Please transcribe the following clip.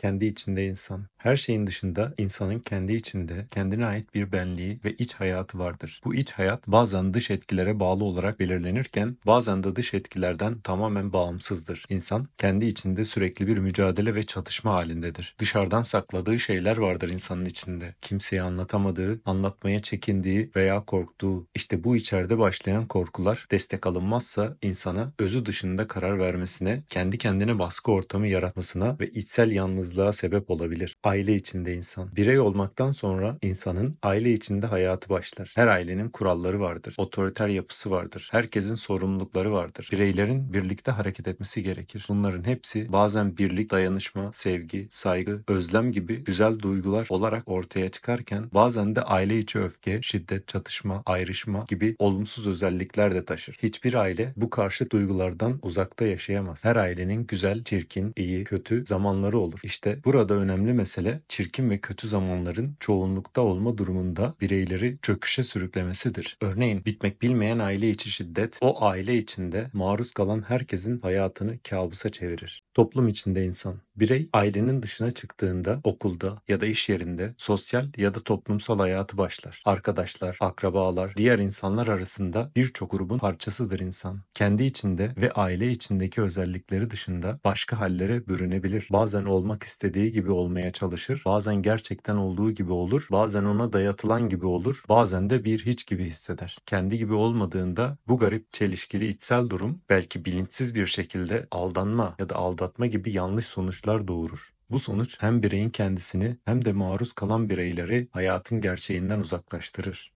Kendi içinde insan. Her şeyin dışında insanın kendi içinde kendine ait bir benliği ve iç hayatı vardır. Bu iç hayat bazen dış etkilere bağlı olarak belirlenirken bazen de dış etkilerden tamamen bağımsızdır. İnsan kendi içinde sürekli bir mücadele ve çatışma halindedir. Dışarıdan sakladığı şeyler vardır insanın içinde. Kimseye anlatamadığı, anlatmaya çekindiği veya korktuğu. İşte bu içeride başlayan korkular destek alınmazsa insana özü dışında karar vermesine, kendi kendine baskı ortamı yaratmasına ve içsel yalnızlığa sebep olabilir. Aile içinde insan. Birey olmaktan sonra insanın aile içinde hayatı başlar. Her ailenin kuralları vardır. Otoriter yapısı vardır. Herkesin sorumlulukları vardır. Bireylerin birlikte hareket etmesi gerekir. Bunların hepsi bazen birlik, dayanışma, sevgi, saygı, özlem gibi güzel duygular olarak ortaya çıkarken bazen de aile içi öfke, şiddet, çatışma, ayrışma gibi olumsuz özellikler de taşır. Hiçbir aile bu karşı duygulardan uzakta yaşayamaz. Her ailenin güzel, çirkin, iyi, kötü zamanları olur. İşte burada önemli mesele çirkin ve kötü zamanların çoğunlukta olma durumunda bireyleri çöküşe sürüklemesidir. Örneğin bitmek bilmeyen aile içi şiddet o aile içinde maruz kalan herkesin hayatını kabusa çevirir. Toplum içinde insan. Birey ailenin dışına çıktığında okulda ya da iş yerinde sosyal ya da toplumsal hayatı başlar. Arkadaşlar, akrabalar, diğer insanlar arasında birçok grubun parçasıdır insan. Kendi içinde ve aile içindeki özellikleri dışında başka hallere bürünebilir. Bazen olmak istediği gibi olmaya çalışır, bazen gerçekten olduğu gibi olur, bazen ona dayatılan gibi olur, bazen de bir hiç gibi hisseder. Kendi gibi olmadığında bu garip çelişkili içsel durum belki bilinçsiz bir şekilde aldanma ya da aldatma gibi yanlış sonuçlar doğurur. Bu sonuç hem bireyin kendisini hem de maruz kalan bireyleri hayatın gerçeğinden uzaklaştırır.